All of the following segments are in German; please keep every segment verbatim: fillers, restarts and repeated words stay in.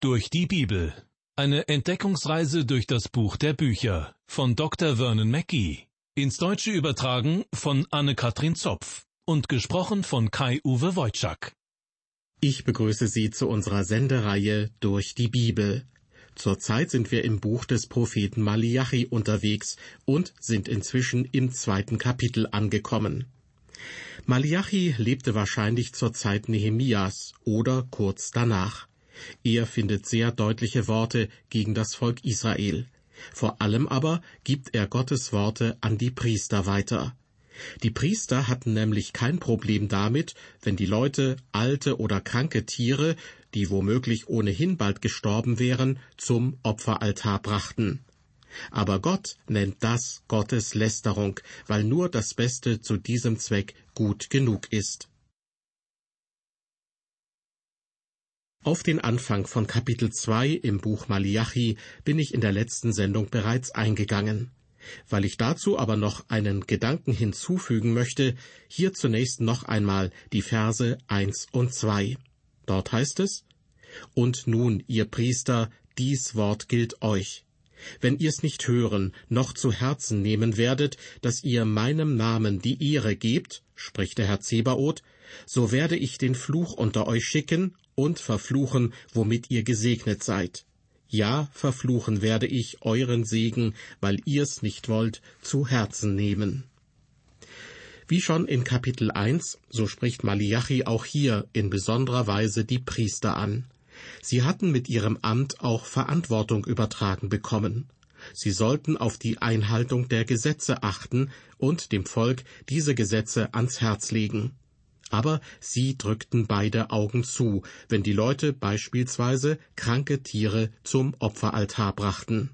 Durch die Bibel. Eine Entdeckungsreise durch das Buch der Bücher von Doktor Vernon Mackey. Ins Deutsche übertragen von Anne-Katrin Zopf und gesprochen von Kai-Uwe Wojczak. Ich begrüße Sie zu unserer Sendereihe Durch die Bibel. Zurzeit sind wir im Buch des Propheten Maliachi unterwegs und sind inzwischen im zweiten Kapitel angekommen. Maliachi lebte wahrscheinlich zur Zeit Nehemias oder kurz danach. Er findet sehr deutliche Worte gegen das Volk Israel. Vor allem aber gibt er Gottes Worte an die Priester weiter. Die Priester hatten nämlich kein Problem damit, wenn die Leute alte oder kranke Tiere, die womöglich ohnehin bald gestorben wären, zum Opferaltar brachten. Aber Gott nennt das Gottes Lästerung, weil nur das Beste zu diesem Zweck gut genug ist. Auf den Anfang von Kapitel zwei im Buch Maliachi bin ich in der letzten Sendung bereits eingegangen. Weil ich dazu aber noch einen Gedanken hinzufügen möchte, hier zunächst noch einmal die Verse eins und zwei. Dort heißt es: Und nun, ihr Priester, dies Wort gilt euch. Wenn ihr's nicht hören, noch zu Herzen nehmen werdet, dass ihr meinem Namen die Ehre gebt, spricht der Herr Zebaoth, so werde ich den Fluch unter euch schicken und verfluchen, womit ihr gesegnet seid. Ja, verfluchen werde ich euren Segen, weil ihr's nicht wollt, zu Herzen nehmen. Wie schon in Kapitel eins, so spricht Maliachi auch hier in besonderer Weise die Priester an. Sie hatten mit ihrem Amt auch Verantwortung übertragen bekommen. Sie sollten auf die Einhaltung der Gesetze achten und dem Volk diese Gesetze ans Herz legen. Aber sie drückten beide Augen zu, wenn die Leute beispielsweise kranke Tiere zum Opferaltar brachten.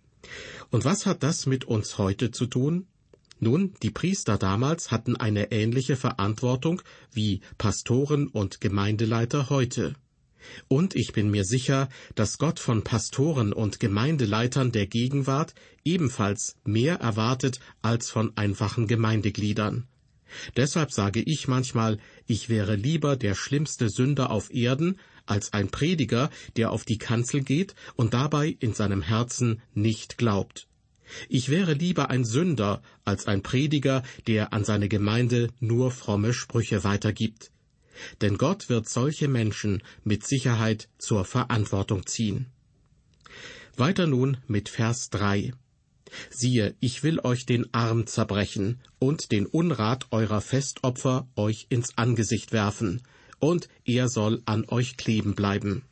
Und was hat das mit uns heute zu tun? Nun, die Priester damals hatten eine ähnliche Verantwortung wie Pastoren und Gemeindeleiter heute. Und ich bin mir sicher, dass Gott von Pastoren und Gemeindeleitern der Gegenwart ebenfalls mehr erwartet als von einfachen Gemeindegliedern. Deshalb sage ich manchmal, ich wäre lieber der schlimmste Sünder auf Erden als ein Prediger, der auf die Kanzel geht und dabei in seinem Herzen nicht glaubt. Ich wäre lieber ein Sünder als ein Prediger, der an seine Gemeinde nur fromme Sprüche weitergibt. Denn Gott wird solche Menschen mit Sicherheit zur Verantwortung ziehen. Weiter nun mit Vers drei. Siehe, ich will euch den Arm zerbrechen und den Unrat eurer Festopfer euch ins Angesicht werfen, und er soll an euch kleben bleiben.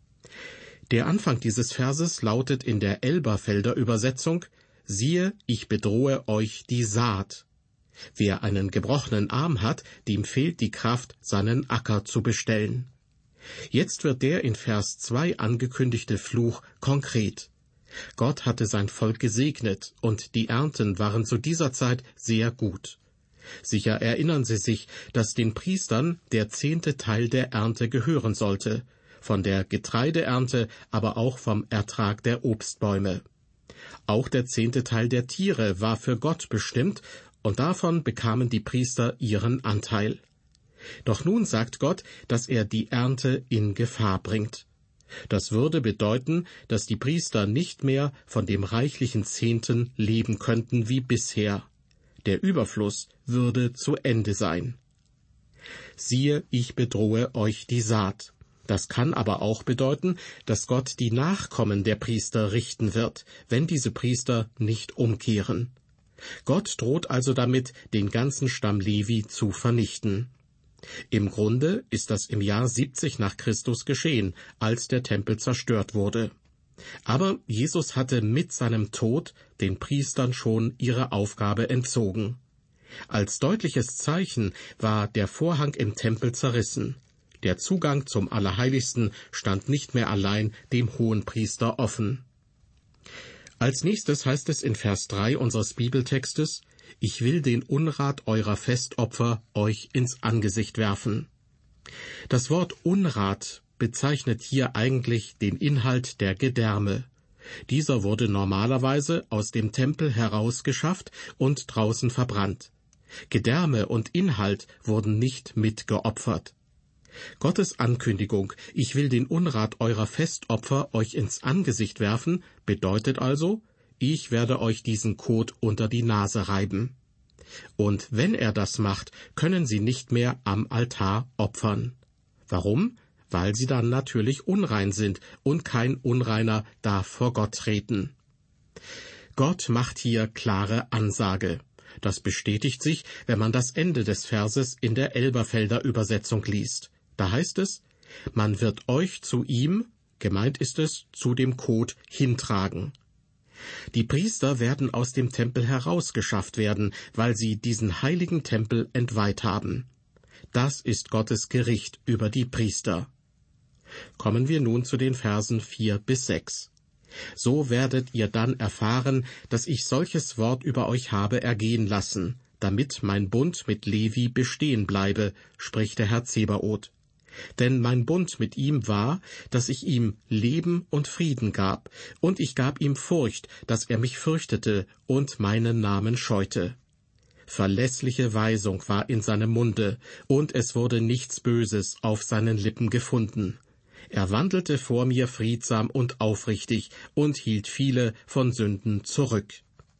Der Anfang dieses Verses lautet in der Elberfelder Übersetzung: Siehe, ich bedrohe euch die Saat. Wer einen gebrochenen Arm hat, dem fehlt die Kraft, seinen Acker zu bestellen. Jetzt wird der in Vers zwei angekündigte Fluch konkret. Gott hatte sein Volk gesegnet, und die Ernten waren zu dieser Zeit sehr gut. Sicher erinnern Sie sich, dass den Priestern der zehnte Teil der Ernte gehören sollte, von der Getreideernte, aber auch vom Ertrag der Obstbäume. Auch der zehnte Teil der Tiere war für Gott bestimmt, und davon bekamen die Priester ihren Anteil. Doch nun sagt Gott, dass er die Ernte in Gefahr bringt. Das würde bedeuten, dass die Priester nicht mehr von dem reichlichen Zehnten leben könnten wie bisher. Der Überfluss würde zu Ende sein. Siehe, ich bedrohe euch die Saat. Das kann aber auch bedeuten, dass Gott die Nachkommen der Priester richten wird, wenn diese Priester nicht umkehren. Gott droht also damit, den ganzen Stamm Levi zu vernichten. Im Grunde ist das im Jahr siebzig nach Christus geschehen, als der Tempel zerstört wurde. Aber Jesus hatte mit seinem Tod den Priestern schon ihre Aufgabe entzogen. Als deutliches Zeichen war der Vorhang im Tempel zerrissen. Der Zugang zum Allerheiligsten stand nicht mehr allein dem Hohenpriester offen. Als nächstes heißt es in Vers drei unseres Bibeltextes: Ich will den Unrat eurer Festopfer euch ins Angesicht werfen. Das Wort Unrat bezeichnet hier eigentlich den Inhalt der Gedärme. Dieser wurde normalerweise aus dem Tempel herausgeschafft und draußen verbrannt. Gedärme und Inhalt wurden nicht mitgeopfert. Gottes Ankündigung, ich will den Unrat eurer Festopfer euch ins Angesicht werfen, bedeutet also, ich werde euch diesen Kot unter die Nase reiben. Und wenn er das macht, können sie nicht mehr am Altar opfern. Warum? Weil sie dann natürlich unrein sind und kein Unreiner darf vor Gott treten. Gott macht hier klare Ansage. Das bestätigt sich, wenn man das Ende des Verses in der Elberfelder Übersetzung liest. Da heißt es, man wird euch zu ihm, gemeint ist es, zu dem Kot hintragen. Die Priester werden aus dem Tempel herausgeschafft werden, weil sie diesen heiligen Tempel entweiht haben. Das ist Gottes Gericht über die Priester. Kommen wir nun zu den Versen vier bis sechs. So werdet ihr dann erfahren, dass ich solches Wort über euch habe ergehen lassen, damit mein Bund mit Levi bestehen bleibe, spricht der Herr Zebaoth. Denn mein Bund mit ihm war, dass ich ihm Leben und Frieden gab, und ich gab ihm Furcht, dass er mich fürchtete und meinen Namen scheute. Verlässliche Weisung war in seinem Munde, und es wurde nichts Böses auf seinen Lippen gefunden. Er wandelte vor mir friedsam und aufrichtig und hielt viele von Sünden zurück.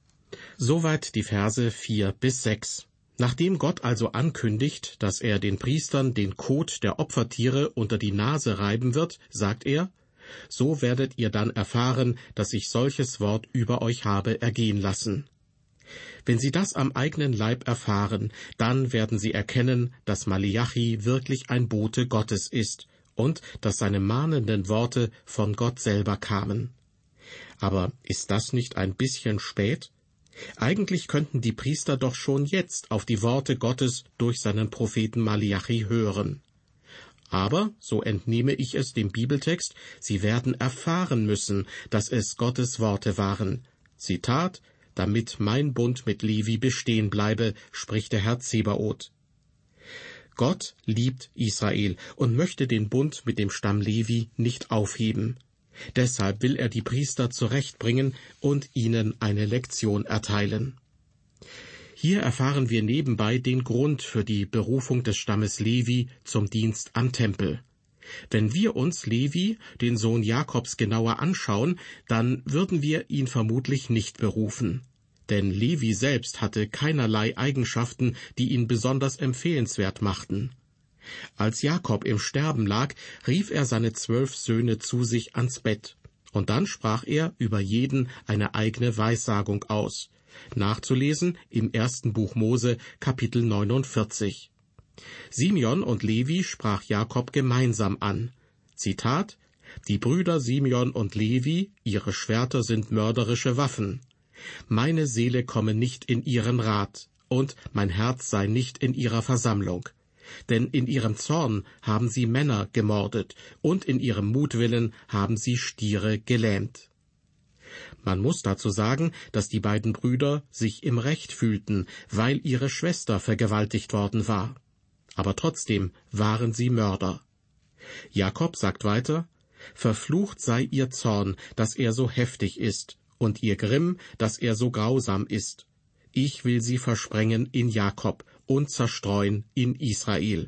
Soweit die Verse vier bis sechs. Nachdem Gott also ankündigt, dass er den Priestern den Kot der Opfertiere unter die Nase reiben wird, sagt er, so werdet ihr dann erfahren, dass ich solches Wort über euch habe ergehen lassen. Wenn sie das am eigenen Leib erfahren, dann werden sie erkennen, dass Maliachi wirklich ein Bote Gottes ist und dass seine mahnenden Worte von Gott selber kamen. Aber ist das nicht ein bisschen spät? Eigentlich könnten die Priester doch schon jetzt auf die Worte Gottes durch seinen Propheten Maliachi hören. Aber, so entnehme ich es dem Bibeltext, sie werden erfahren müssen, dass es Gottes Worte waren. Zitat, damit mein Bund mit Levi bestehen bleibe, spricht der Herr Zebaoth. Gott liebt Israel und möchte den Bund mit dem Stamm Levi nicht aufheben. Deshalb will er die Priester zurechtbringen und ihnen eine Lektion erteilen. Hier erfahren wir nebenbei den Grund für die Berufung des Stammes Levi zum Dienst am Tempel. Wenn wir uns Levi, den Sohn Jakobs, genauer anschauen, dann würden wir ihn vermutlich nicht berufen. Denn Levi selbst hatte keinerlei Eigenschaften, die ihn besonders empfehlenswert machten. Als Jakob im Sterben lag, rief er seine zwölf Söhne zu sich ans Bett, und dann sprach er über jeden eine eigene Weissagung aus. Nachzulesen im ersten Buch Mose, Kapitel neunundvierzig. Simeon und Levi sprach Jakob gemeinsam an. Zitat, die Brüder Simeon und Levi, ihre Schwerter sind mörderische Waffen. Meine Seele komme nicht in ihren Rat, und mein Herz sei nicht in ihrer Versammlung. Denn in ihrem Zorn haben sie Männer gemordet, und in ihrem Mutwillen haben sie Stiere gelähmt. Man muss dazu sagen, dass die beiden Brüder sich im Recht fühlten, weil ihre Schwester vergewaltigt worden war. Aber trotzdem waren sie Mörder. Jakob sagt weiter, verflucht sei ihr Zorn, dass er so heftig ist, und ihr Grimm, dass er so grausam ist. Ich will sie versprengen in Jakob und zerstreuen in Israel.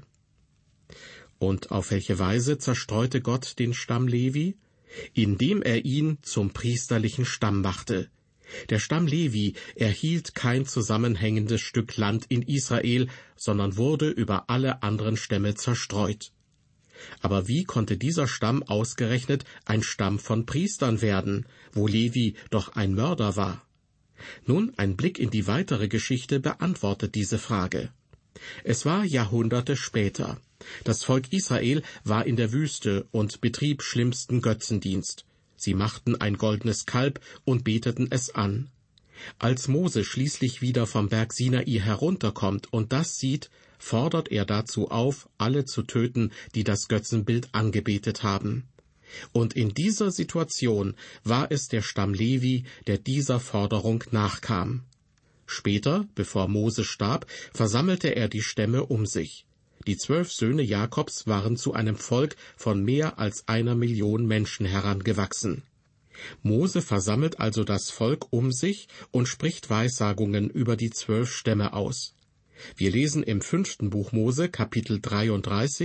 Und auf welche Weise zerstreute Gott den Stamm Levi? Indem er ihn zum priesterlichen Stamm machte. Der Stamm Levi erhielt kein zusammenhängendes Stück Land in Israel, sondern wurde über alle anderen Stämme zerstreut. Aber wie konnte dieser Stamm ausgerechnet ein Stamm von Priestern werden, wo Levi doch ein Mörder war? Nun, ein Blick in die weitere Geschichte beantwortet diese Frage. Es war Jahrhunderte später. Das Volk Israel war in der Wüste und betrieb schlimmsten Götzendienst. Sie machten ein goldenes Kalb und beteten es an. Als Mose schließlich wieder vom Berg Sinai herunterkommt und das sieht, fordert er dazu auf, alle zu töten, die das Götzenbild angebetet haben. Und in dieser Situation war es der Stamm Levi, der dieser Forderung nachkam. Später, bevor Mose starb, versammelte er die Stämme um sich. Die zwölf Söhne Jakobs waren zu einem Volk von mehr als einer Million Menschen herangewachsen. Mose versammelt also das Volk um sich und spricht Weissagungen über die zwölf Stämme aus. Wir lesen im fünften Buch Mose, Kapitel dreiunddreißig,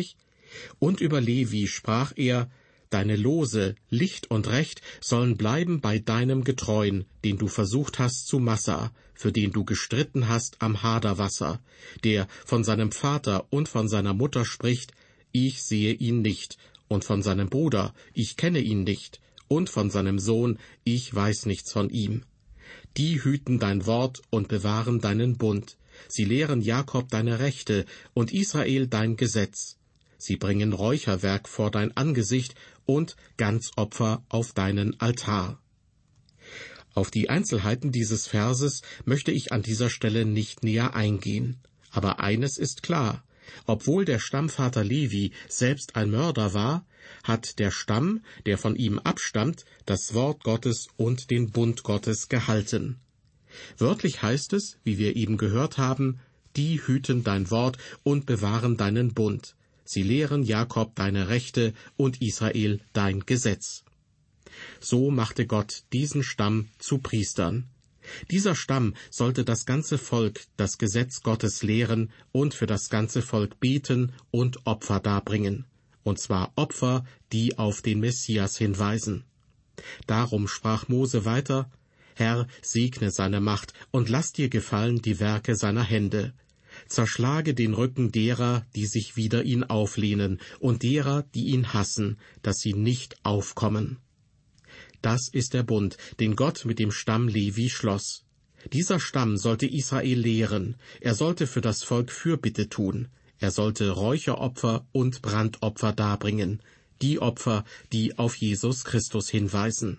Und über Levi sprach er: Deine Lose, Licht und Recht sollen bleiben bei deinem Getreuen, den du versucht hast zu Massa, für den du gestritten hast am Haderwasser, der von seinem Vater und von seiner Mutter spricht: Ich sehe ihn nicht, und von seinem Bruder: Ich kenne ihn nicht, und von seinem Sohn: Ich weiß nichts von ihm. Die hüten dein Wort und bewahren deinen Bund. Sie lehren Jakob deine Rechte und Israel dein Gesetz. Sie bringen Räucherwerk vor dein Angesicht und Ganzopfer auf deinen Altar. Auf die Einzelheiten dieses Verses möchte ich an dieser Stelle nicht näher eingehen. Aber eines ist klar: Obwohl der Stammvater Levi selbst ein Mörder war, hat der Stamm, der von ihm abstammt, das Wort Gottes und den Bund Gottes gehalten. Wörtlich heißt es, wie wir eben gehört haben: Die hüten dein Wort und bewahren deinen Bund. Sie lehren Jakob deine Rechte und Israel dein Gesetz. So machte Gott diesen Stamm zu Priestern. Dieser Stamm sollte das ganze Volk das Gesetz Gottes lehren und für das ganze Volk beten und Opfer darbringen. Und zwar Opfer, die auf den Messias hinweisen. Darum sprach Mose weiter: Herr, segne seine Macht und lass dir gefallen die Werke seiner Hände. Zerschlage den Rücken derer, die sich wider ihn auflehnen, und derer, die ihn hassen, dass sie nicht aufkommen. Das ist der Bund, den Gott mit dem Stamm Levi schloss. Dieser Stamm sollte Israel lehren, er sollte für das Volk Fürbitte tun, er sollte Räucheropfer und Brandopfer darbringen, die Opfer, die auf Jesus Christus hinweisen.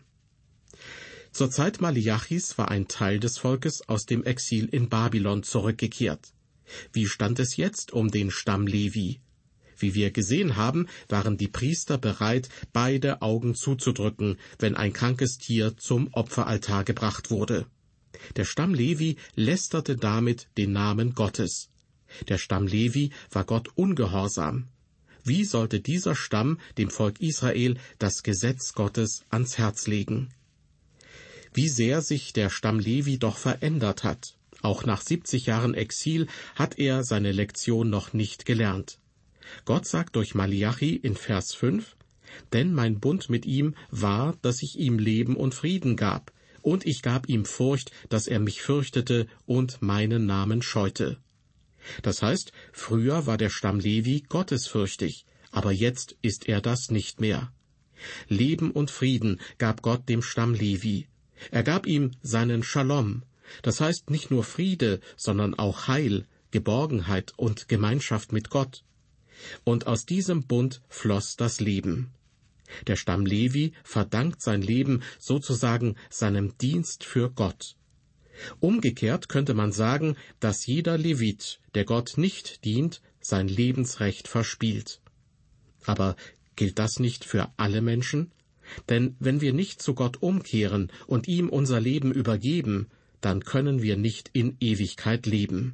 Zur Zeit Maliachis war ein Teil des Volkes aus dem Exil in Babylon zurückgekehrt. Wie stand es jetzt um den Stamm Levi? Wie wir gesehen haben, waren die Priester bereit, beide Augen zuzudrücken, wenn ein krankes Tier zum Opferaltar gebracht wurde. Der Stamm Levi lästerte damit den Namen Gottes. Der Stamm Levi war Gott ungehorsam. Wie sollte dieser Stamm dem Volk Israel das Gesetz Gottes ans Herz legen? Wie sehr sich der Stamm Levi doch verändert hat. Auch nach siebzig Jahren Exil hat er seine Lektion noch nicht gelernt. Gott sagt durch Maliachi in Vers fünf: Denn mein Bund mit ihm war, dass ich ihm Leben und Frieden gab, und ich gab ihm Furcht, dass er mich fürchtete und meinen Namen scheute. Das heißt, früher war der Stamm Levi gottesfürchtig, aber jetzt ist er das nicht mehr. Leben und Frieden gab Gott dem Stamm Levi. Er gab ihm seinen Shalom. Das heißt nicht nur Friede, sondern auch Heil, Geborgenheit und Gemeinschaft mit Gott. Und aus diesem Bund floss das Leben. Der Stamm Levi verdankt sein Leben sozusagen seinem Dienst für Gott. Umgekehrt könnte man sagen, dass jeder Levit, der Gott nicht dient, sein Lebensrecht verspielt. Aber gilt das nicht für alle Menschen? Denn wenn wir nicht zu Gott umkehren und ihm unser Leben übergeben, dann können wir nicht in Ewigkeit leben.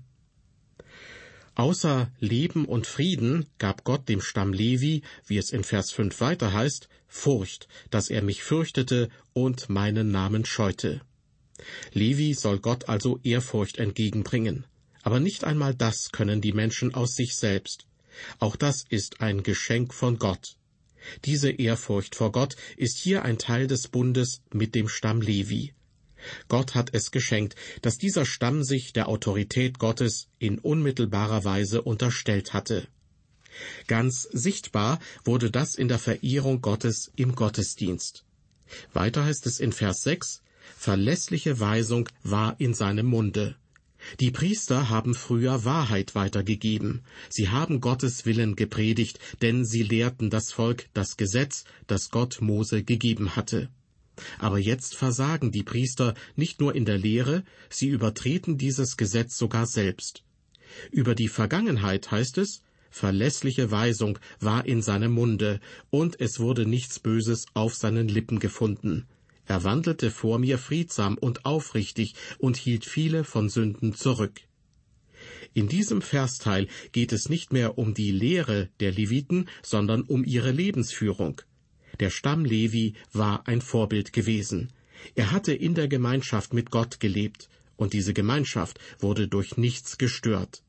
Außer Leben und Frieden gab Gott dem Stamm Levi, wie es in Vers fünf weiter heißt, Furcht, dass er mich fürchtete und meinen Namen scheute. Levi soll Gott also Ehrfurcht entgegenbringen. Aber nicht einmal das können die Menschen aus sich selbst. Auch das ist ein Geschenk von Gott. Diese Ehrfurcht vor Gott ist hier ein Teil des Bundes mit dem Stamm Levi. Gott hat es geschenkt, dass dieser Stamm sich der Autorität Gottes in unmittelbarer Weise unterstellt hatte. Ganz sichtbar wurde das in der Verehrung Gottes im Gottesdienst. Weiter heißt es in Vers sechs, verlässliche Weisung war in seinem Munde. Die Priester haben früher Wahrheit weitergegeben. Sie haben Gottes Willen gepredigt, denn sie lehrten das Volk das Gesetz, das Gott Mose gegeben hatte. Aber jetzt versagen die Priester nicht nur in der Lehre, sie übertreten dieses Gesetz sogar selbst. Über die Vergangenheit heißt es, verlässliche Weisung war in seinem Munde, und es wurde nichts Böses auf seinen Lippen gefunden. Er wandelte vor mir friedsam und aufrichtig und hielt viele von Sünden zurück. In diesem Versteil geht es nicht mehr um die Lehre der Leviten, sondern um ihre Lebensführung. Der Stamm Levi war ein Vorbild gewesen. Er hatte in der Gemeinschaft mit Gott gelebt, und diese Gemeinschaft wurde durch nichts gestört.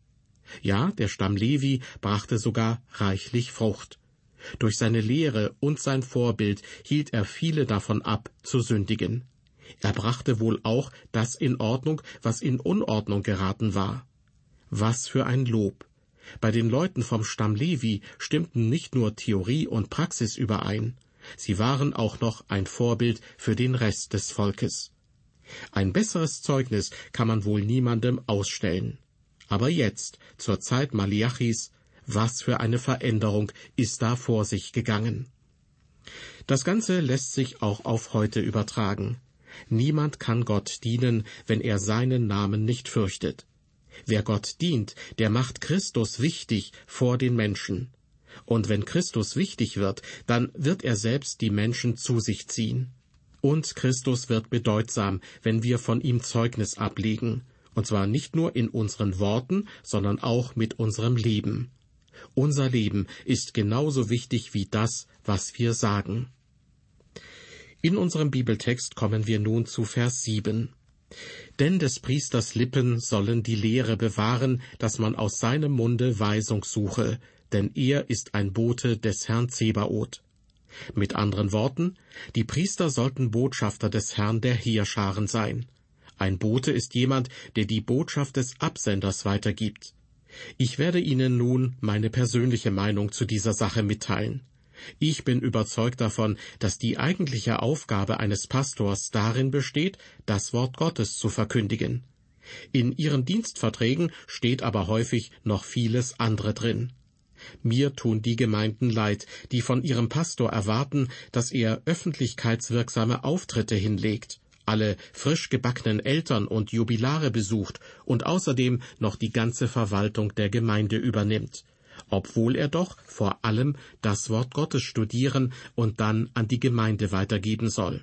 Ja, der Stamm Levi brachte sogar reichlich Frucht. Durch seine Lehre und sein Vorbild hielt er viele davon ab, zu sündigen. Er brachte wohl auch das in Ordnung, was in Unordnung geraten war. Was für ein Lob! Bei den Leuten vom Stamm Levi stimmten nicht nur Theorie und Praxis überein, sie waren auch noch ein Vorbild für den Rest des Volkes. Ein besseres Zeugnis kann man wohl niemandem ausstellen. Aber jetzt, zur Zeit Maliachis, was für eine Veränderung ist da vor sich gegangen. Das Ganze lässt sich auch auf heute übertragen. Niemand kann Gott dienen, wenn er seinen Namen nicht fürchtet. Wer Gott dient, der macht Christus wichtig vor den Menschen. Und wenn Christus wichtig wird, dann wird er selbst die Menschen zu sich ziehen. Und Christus wird bedeutsam, wenn wir von ihm Zeugnis ablegen. Und zwar nicht nur in unseren Worten, sondern auch mit unserem Leben. Unser Leben ist genauso wichtig wie das, was wir sagen. In unserem Bibeltext kommen wir nun zu Vers sieben. Denn des Priesters Lippen sollen die Lehre bewahren, dass man aus seinem Munde Weisung suche, denn er ist ein Bote des Herrn Zebaoth. Mit anderen Worten, die Priester sollten Botschafter des Herrn der Heerscharen sein. Ein Bote ist jemand, der die Botschaft des Absenders weitergibt. Ich werde Ihnen nun meine persönliche Meinung zu dieser Sache mitteilen. Ich bin überzeugt davon, dass die eigentliche Aufgabe eines Pastors darin besteht, das Wort Gottes zu verkündigen. In ihren Dienstverträgen steht aber häufig noch vieles andere drin. Mir tun die Gemeinden leid, die von ihrem Pastor erwarten, dass er öffentlichkeitswirksame Auftritte hinlegt, alle frisch gebackenen Eltern und Jubilare besucht und außerdem noch die ganze Verwaltung der Gemeinde übernimmt, obwohl er doch vor allem das Wort Gottes studieren und dann an die Gemeinde weitergeben soll.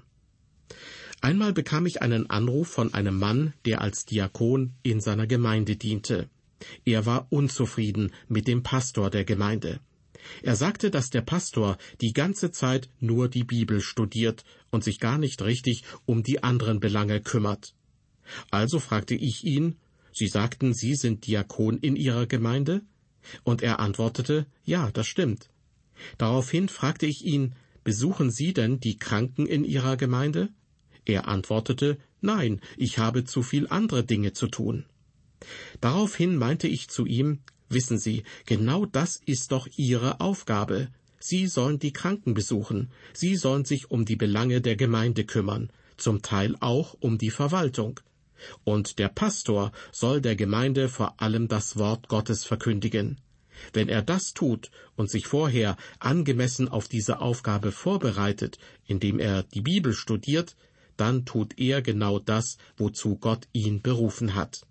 Einmal bekam ich einen Anruf von einem Mann, der als Diakon in seiner Gemeinde diente. Er war unzufrieden mit dem Pastor der Gemeinde. Er sagte, dass der Pastor die ganze Zeit nur die Bibel studiert und sich gar nicht richtig um die anderen Belange kümmert. Also fragte ich ihn, Sie sagten, Sie sind Diakon in Ihrer Gemeinde? Und er antwortete, ja, das stimmt. Daraufhin fragte ich ihn, besuchen Sie denn die Kranken in Ihrer Gemeinde? Er antwortete, nein, ich habe zu viel andere Dinge zu tun. Daraufhin meinte ich zu ihm, wissen Sie, genau das ist doch Ihre Aufgabe. Sie sollen die Kranken besuchen, Sie sollen sich um die Belange der Gemeinde kümmern, zum Teil auch um die Verwaltung. Und der Pastor soll der Gemeinde vor allem das Wort Gottes verkündigen. Wenn er das tut und sich vorher angemessen auf diese Aufgabe vorbereitet, indem er die Bibel studiert, dann tut er genau das, wozu Gott ihn berufen hat.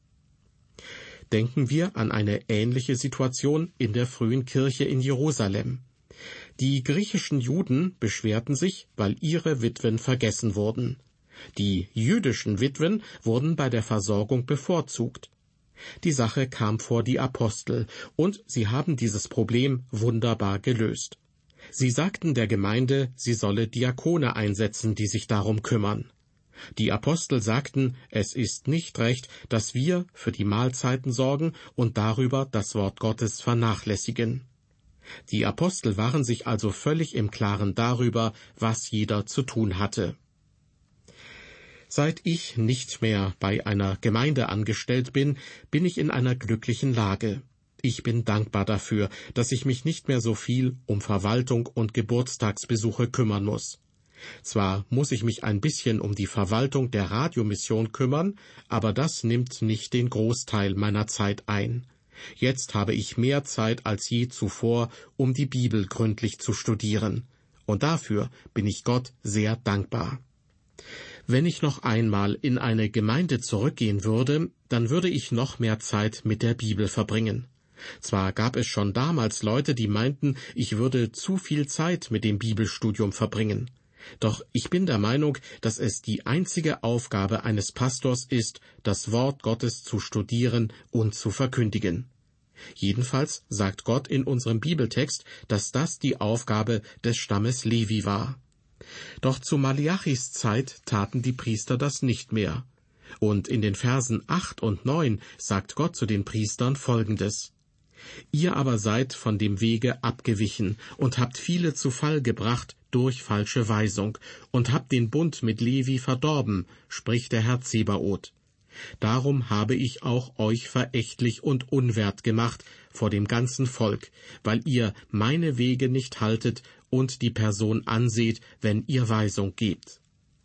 Denken wir an eine ähnliche Situation in der frühen Kirche in Jerusalem. Die griechischen Juden beschwerten sich, weil ihre Witwen vergessen wurden. Die jüdischen Witwen wurden bei der Versorgung bevorzugt. Die Sache kam vor die Apostel, und sie haben dieses Problem wunderbar gelöst. Sie sagten der Gemeinde, sie solle Diakone einsetzen, die sich darum kümmern. Die Apostel sagten, es ist nicht recht, dass wir für die Mahlzeiten sorgen und darüber das Wort Gottes vernachlässigen. Die Apostel waren sich also völlig im Klaren darüber, was jeder zu tun hatte. Seit ich nicht mehr bei einer Gemeinde angestellt bin, bin ich in einer glücklichen Lage. Ich bin dankbar dafür, dass ich mich nicht mehr so viel um Verwaltung und Geburtstagsbesuche kümmern muss. Zwar muss ich mich ein bisschen um die Verwaltung der Radiomission kümmern, aber das nimmt nicht den Großteil meiner Zeit ein. Jetzt habe ich mehr Zeit als je zuvor, um die Bibel gründlich zu studieren. Und dafür bin ich Gott sehr dankbar. Wenn ich noch einmal in eine Gemeinde zurückgehen würde, dann würde ich noch mehr Zeit mit der Bibel verbringen. Zwar gab es schon damals Leute, die meinten, ich würde zu viel Zeit mit dem Bibelstudium verbringen. Doch ich bin der Meinung, dass es die einzige Aufgabe eines Pastors ist, das Wort Gottes zu studieren und zu verkündigen. Jedenfalls sagt Gott in unserem Bibeltext, dass das die Aufgabe des Stammes Levi war. Doch zu Maliachis Zeit taten die Priester das nicht mehr. Und in den Versen acht und neun sagt Gott zu den Priestern Folgendes: Ihr aber seid von dem Wege abgewichen und habt viele zu Fall gebracht durch falsche Weisung und habt den Bund mit Levi verdorben, spricht der Herr Zebaoth. Darum habe ich auch euch verächtlich und unwert gemacht vor dem ganzen Volk, weil ihr meine Wege nicht haltet und die Person anseht, wenn ihr Weisung gebt.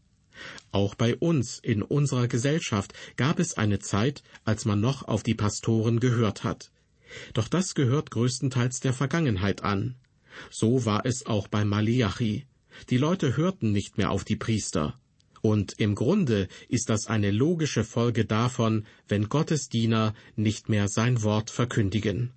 Auch bei uns in unserer Gesellschaft gab es eine Zeit, als man noch auf die Pastoren gehört hat. Doch das gehört größtenteils der Vergangenheit an. So war es auch bei Maleachi. Die Leute hörten nicht mehr auf die Priester. Und im Grunde ist das eine logische Folge davon, wenn Gottes Diener nicht mehr sein Wort verkündigen.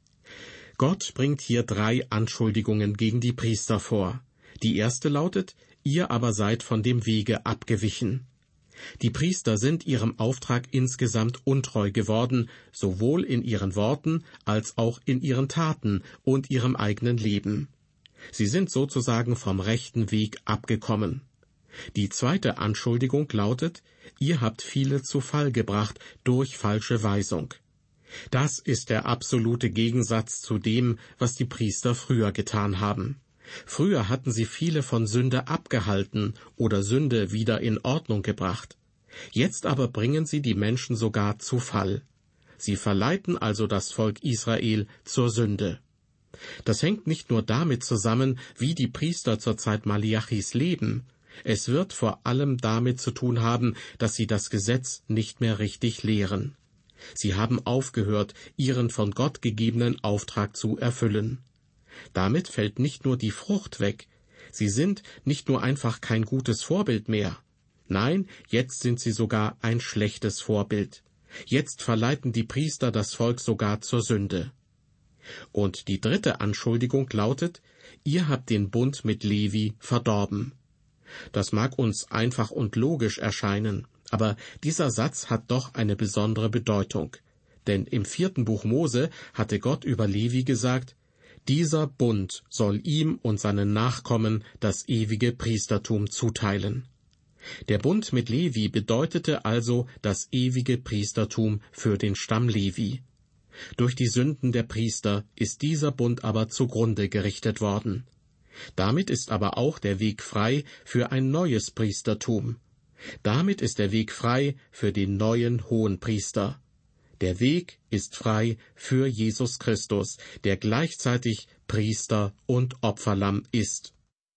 Gott bringt hier drei Anschuldigungen gegen die Priester vor. Die erste lautet: Ihr aber seid von dem Wege abgewichen. Die Priester sind ihrem Auftrag insgesamt untreu geworden, sowohl in ihren Worten als auch in ihren Taten und ihrem eigenen Leben. Sie sind sozusagen vom rechten Weg abgekommen. Die zweite Anschuldigung lautet: Ihr habt viele zu Fall gebracht durch falsche Weisung. Das ist der absolute Gegensatz zu dem, was die Priester früher getan haben. Früher hatten sie viele von Sünde abgehalten oder Sünde wieder in Ordnung gebracht. Jetzt aber bringen sie die Menschen sogar zu Fall. Sie verleiten also das Volk Israel zur Sünde. Das hängt nicht nur damit zusammen, wie die Priester zur Zeit Maleachis leben. Es wird vor allem damit zu tun haben, dass sie das Gesetz nicht mehr richtig lehren. Sie haben aufgehört, ihren von Gott gegebenen Auftrag zu erfüllen. Damit fällt nicht nur die Frucht weg, sie sind nicht nur einfach kein gutes Vorbild mehr. Nein, jetzt sind sie sogar ein schlechtes Vorbild. Jetzt verleiten die Priester das Volk sogar zur Sünde. Und die dritte Anschuldigung lautet: Ihr habt den Bund mit Levi verdorben. Das mag uns einfach und logisch erscheinen, aber dieser Satz hat doch eine besondere Bedeutung. Denn im vierten Buch Mose hatte Gott über Levi gesagt: Dieser Bund soll ihm und seinen Nachkommen das ewige Priestertum zuteilen. Der Bund mit Levi bedeutete also das ewige Priestertum für den Stamm Levi. Durch die Sünden der Priester ist dieser Bund aber zugrunde gerichtet worden. Damit ist aber auch der Weg frei für ein neues Priestertum. Damit ist der Weg frei für den neuen Hohenpriester. Der Weg ist frei für Jesus Christus, der gleichzeitig Priester und Opferlamm ist.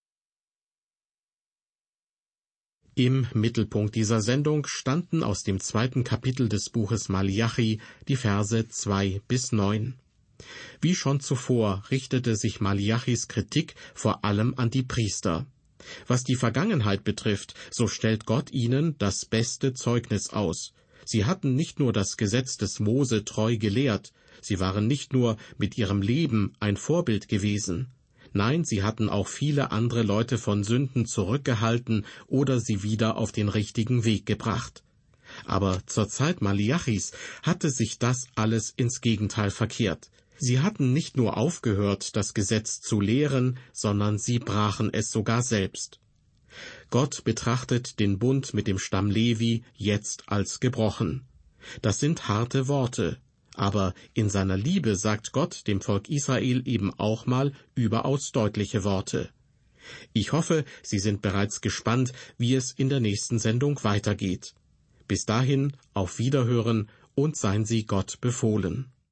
Im Mittelpunkt dieser Sendung standen aus dem zweiten Kapitel des Buches Maleachi die Verse zwei bis neun. Wie schon zuvor richtete sich Maleachis Kritik vor allem an die Priester. Was die Vergangenheit betrifft, so stellt Gott ihnen das beste Zeugnis aus. Sie hatten nicht nur das Gesetz des Mose treu gelehrt, sie waren nicht nur mit ihrem Leben ein Vorbild gewesen. Nein, sie hatten auch viele andere Leute von Sünden zurückgehalten oder sie wieder auf den richtigen Weg gebracht. Aber zur Zeit Maleachis hatte sich das alles ins Gegenteil verkehrt. Sie hatten nicht nur aufgehört, das Gesetz zu lehren, sondern sie brachen es sogar selbst. Gott betrachtet den Bund mit dem Stamm Levi jetzt als gebrochen. Das sind harte Worte, aber in seiner Liebe sagt Gott dem Volk Israel eben auch mal überaus deutliche Worte. Ich hoffe, Sie sind bereits gespannt, wie es in der nächsten Sendung weitergeht. Bis dahin, auf Wiederhören und seien Sie Gott befohlen.